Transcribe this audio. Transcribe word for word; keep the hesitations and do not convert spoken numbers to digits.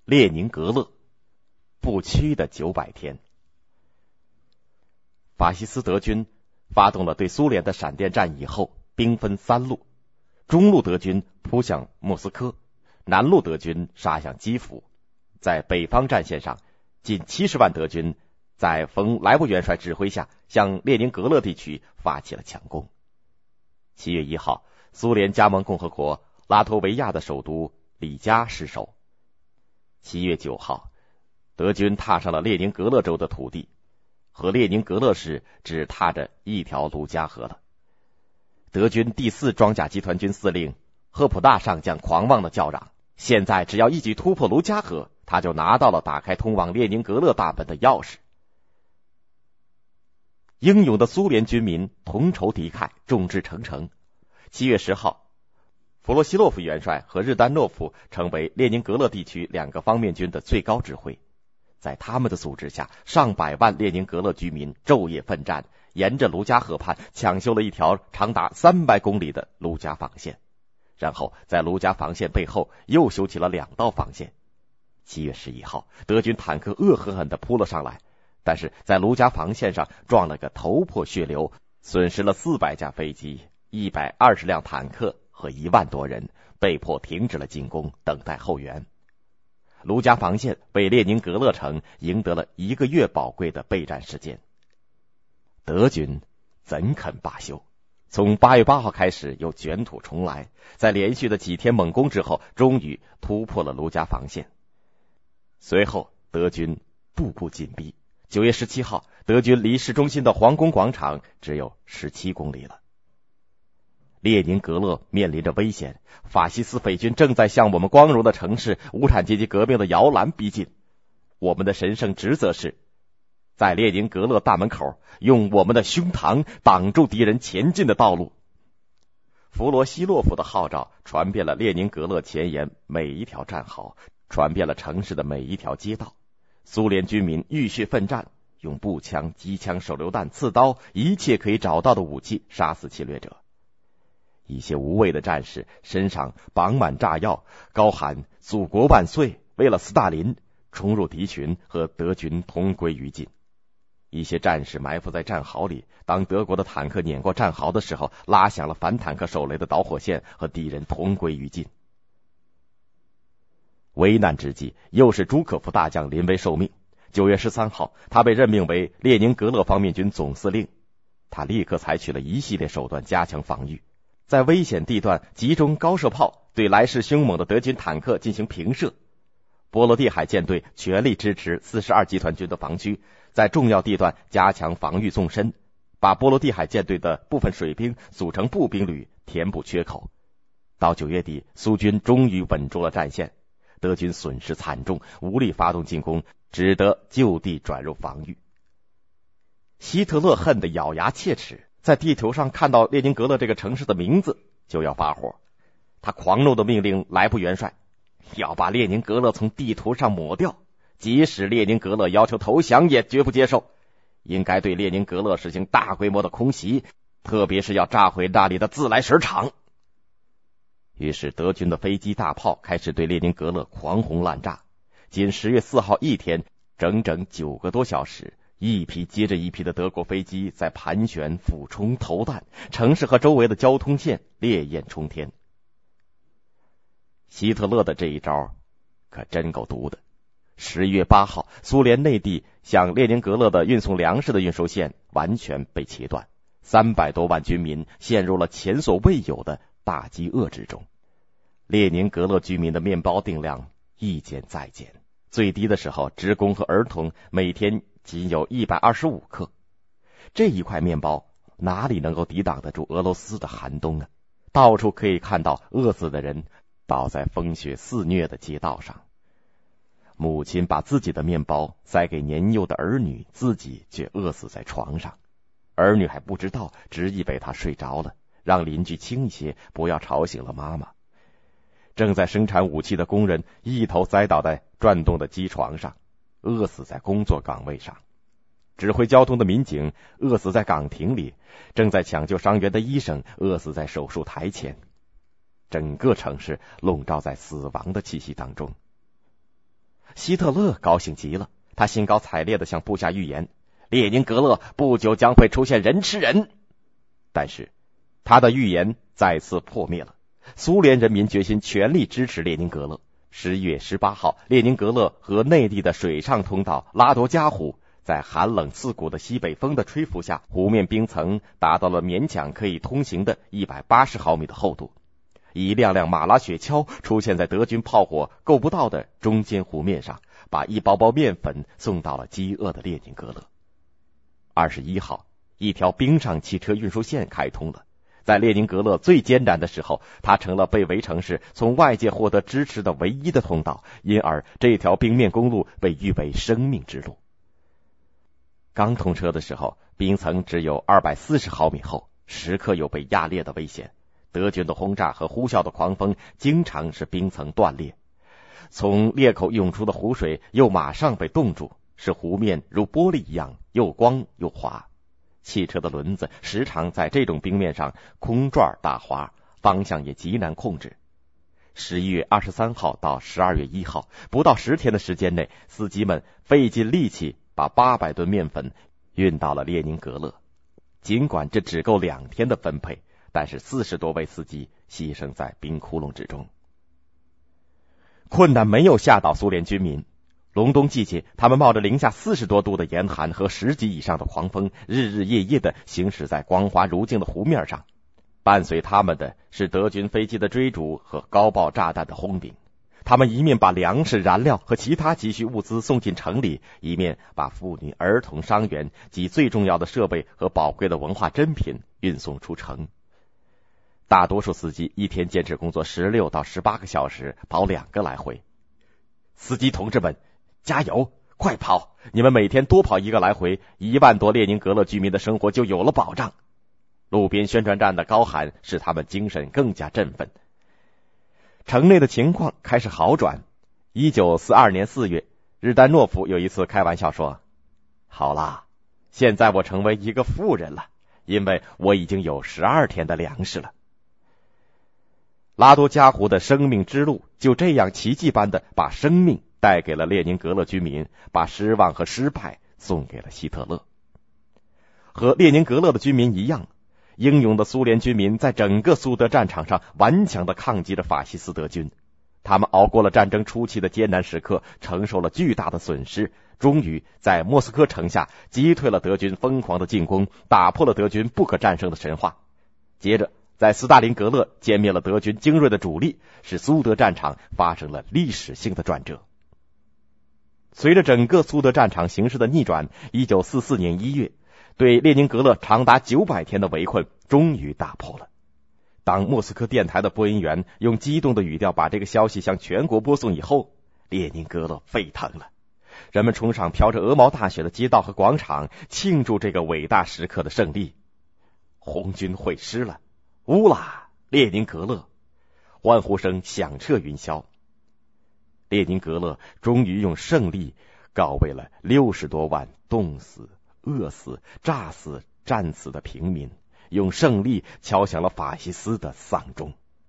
列宁格勒，不屈的九百天。法西斯德军发动了对苏联的闪电战以后，兵分三路：中路德军扑向莫斯科，南路德军杀向基辅。在北方战线上，近七十万德军在冯莱布元帅指挥下，向列宁格勒地区发起了强攻。七月一号，苏联加盟共和国拉脱维亚的首都里加失守。七月九号，德军踏上了列宁格勒州的土地，和列宁格勒市只踏着一条卢加河了。德军第四装甲集团军司令赫普大上将狂妄的叫嚷，现在只要一举突破卢加河，他就拿到了打开通往列宁格勒大门的钥匙。英勇的苏联军民同仇敌忾，众志成城。七月十号，弗罗西洛夫元帅和日丹诺夫成为列宁格勒地区两个方面军的最高指挥。在他们的组织下，上百万列宁格勒居民昼夜奋战，沿着卢加河畔抢修了一条长达三百公里的卢加防线，然后在卢加防线背后又修起了两道防线。七月十一号，德军坦克恶狠狠地扑了上来，但是在卢加防线上撞了个头破血流，损失了四百架飞机、一百二十辆坦克和一万多人，被迫停止了进攻，等待后援。卢加防线为列宁格勒城赢得了一个月宝贵的备战时间。德军怎肯罢休？从八月八号开始又卷土重来，在连续的几天猛攻之后，终于突破了卢加防线。随后德军步步紧逼，九月十七号，德军离市中心的皇宫广场只有十七公里了。列宁格勒面临着危险，法西斯匪军正在向我们光荣的城市无产阶级革命的摇篮逼近。我们的神圣职责是在列宁格勒大门口用我们的胸膛挡住敌人前进的道路。弗罗西洛夫的号召传遍了列宁格勒前沿每一条战壕，传遍了城市的每一条街道。苏联军民浴血奋战，用步枪、机枪、手榴弹、刺刀，一切可以找到的武器杀死侵略者。一些无畏的战士身上绑满炸药，高喊祖国万岁，为了斯大林，冲入敌群，和德军同归于尽。一些战士埋伏在战壕里，当德国的坦克碾过战壕的时候，拉响了反坦克手雷的导火线，和敌人同归于尽。危难之际，又是朱可夫大将临危受命。九月十三号，他被任命为列宁格勒方面军总司令。他立刻采取了一系列手段加强防御，在危险地段集中高射炮，对来势凶猛的德军坦克进行平射。波罗的海舰队全力支持四十二集团军的防区，在重要地段加强防御纵深，把波罗的海舰队的部分水兵组成步兵旅，填补缺口。到九月底，苏军终于稳住了战线，德军损失惨重，无力发动进攻，只得就地转入防御。希特勒恨得咬牙切齿，在地图上看到列宁格勒这个城市的名字就要发火。他狂怒地命令莱布元帅要把列宁格勒从地图上抹掉，即使列宁格勒要求投降也绝不接受，应该对列宁格勒实行大规模的空袭，特别是要炸毁那里的自来水厂。于是德军的飞机大炮开始对列宁格勒狂轰滥炸。仅十月四号一天，整整九个多小时，一批接着一批的德国飞机在盘旋、俯冲、投弹，城市和周围的交通线烈焰冲天。希特勒的这一招可真够毒的。十月八号，苏联内地向列宁格勒的运送粮食的运输线完全被切断，三百多万军民陷入了前所未有的大饥饿之中。列宁格勒居民的面包定量一减再减，最低的时候，职工和儿童每天仅有一百二十五克。这一块面包哪里能够抵挡得住俄罗斯的寒冬啊？到处可以看到饿死的人倒在风雪肆虐的街道上。母亲把自己的面包塞给年幼的儿女，自己却饿死在床上。儿女还不知道，只以为他睡着了，让邻居轻一些，不要吵醒了妈妈。正在生产武器的工人一头栽倒在转动的机床上，饿死在工作岗位上。指挥交通的民警饿死在岗亭里，正在抢救伤员的医生饿死在手术台前。整个城市笼罩在死亡的气息当中。 希特勒高兴极了，他兴高采烈地向部下预言，列宁格勒不久将会出现人吃人。但是他的预言再次破灭了，苏联人民决心全力支持列宁格勒。十一月十八号，列宁格勒和内地的水上通道拉多加湖，在寒冷刺骨的西北风的吹拂下，湖面冰层达到了勉强可以通行的一百八十毫米的厚度。一辆辆马拉雪橇出现在德军炮火够不到的中间湖面上，把一包包面粉送到了饥饿的列宁格勒。二十一号，一条冰上汽车运输线开通了。在列宁格勒最艰难的时候，它成了被围城市从外界获得支持的唯一的通道，因而这条冰面公路被誉为生命之路。刚通车的时候，冰层只有二百四十毫米厚，时刻有被压裂的危险。德军的轰炸和呼啸的狂风经常使冰层断裂，从裂口涌出的湖水又马上被冻住，使湖面如玻璃一样又光又滑。汽车的轮子时常在这种冰面上空转打滑，方向也极难控制。十一月二十三号到十二月一号，不到十天的时间内，司机们费尽力气把八百吨面粉运到了列宁格勒。尽管这只够两天的分配，但是四十多位司机牺牲在冰窟窿之中。困难没有吓倒苏联军民。隆冬季节，他们冒着零下四十多度的严寒和十级以上的狂风，日日夜夜地行驶在光滑如镜的湖面上。伴随他们的是德军飞机的追逐和高爆炸弹的轰顶。他们一面把粮食、燃料和其他急需物资送进城里，一面把妇女、儿童、伤员及最重要的设备和宝贵的文化珍品运送出城。大多数司机一天坚持工作十六到十八个小时，跑两个来回。司机同志们，加油，快跑！你们每天多跑一个来回，一万多列宁格勒居民的生活就有了保障。路边宣传站的高喊使他们精神更加振奋。城内的情况开始好转。一九四二年四月，日丹诺夫有一次开玩笑说，好啦，现在我成为一个富人了，因为我已经有十二天的粮食了。拉多加湖的生命之路就这样奇迹般的把生命带给了列宁格勒居民，把失望和失败送给了希特勒。和列宁格勒的居民一样，英勇的苏联居民在整个苏德战场上顽强地抗击着法西斯德军。他们熬过了战争初期的艰难时刻，承受了巨大的损失，终于在莫斯科城下击退了德军疯狂的进攻，打破了德军不可战胜的神话。接着在斯大林格勒歼灭了德军精锐的主力，使苏德战场发生了历史性的转折。随着整个苏德战场形势的逆转，一九四四年一月，对列宁格勒长达九百天的围困终于打破了。当莫斯科电台的播音员用激动的语调把这个消息向全国播送以后，列宁格勒沸腾了。人们冲上飘着鹅毛大雪的街道和广场，庆祝这个伟大时刻的胜利。红军会师了，乌拉列宁格勒，欢呼声响彻云霄。列宁格勒终于用胜利告慰了六十多万冻死、饿死、炸死、战死的平民，用胜利敲响了法西斯的丧钟。